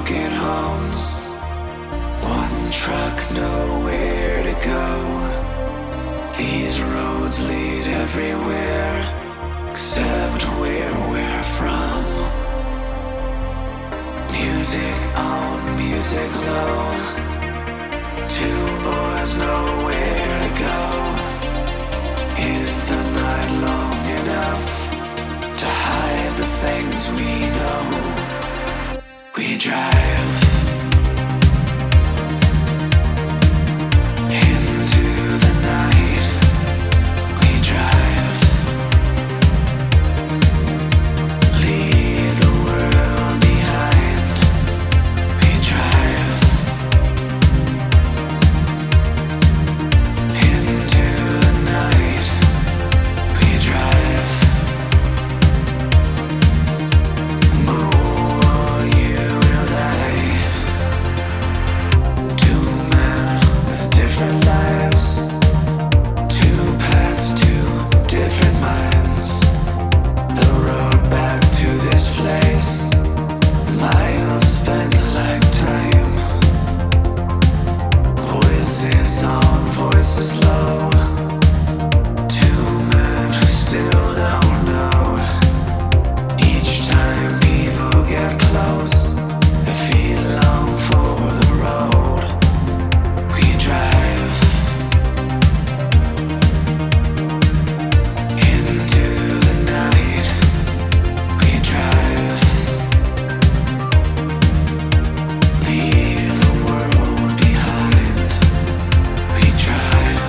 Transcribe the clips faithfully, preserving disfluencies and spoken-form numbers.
broken homes. One truck, nowhere to go. These roads lead everywhere except where we're from. Music on, music low. Two boys nowhere to go. Is the night long enough to hide the things we know? We drive into the night. We drive, leave the world behind. We drive into the night. We drive. Oh, you and I, two men with different lives, two paths, two different minds. The road back to this place, miles spent like time. Voices on, voices low. Two men who still don't know. Each time people get close, their feet long for the road. We drive into the night. We drive, leave the world behind. We drive.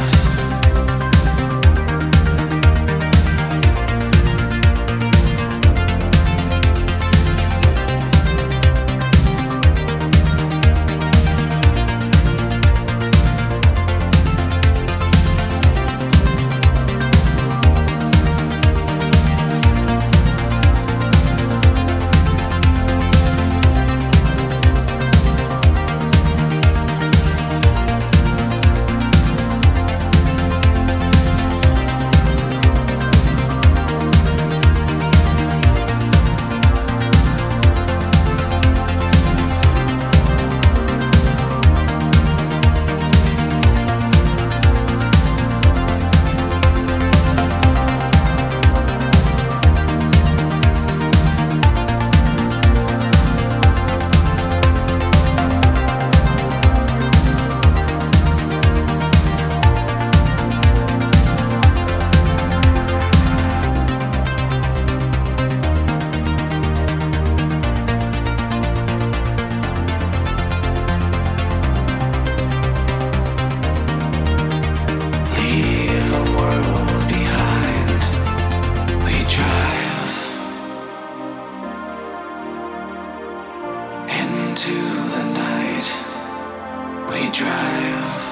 Leave the world behind. We drive into the night. We drive.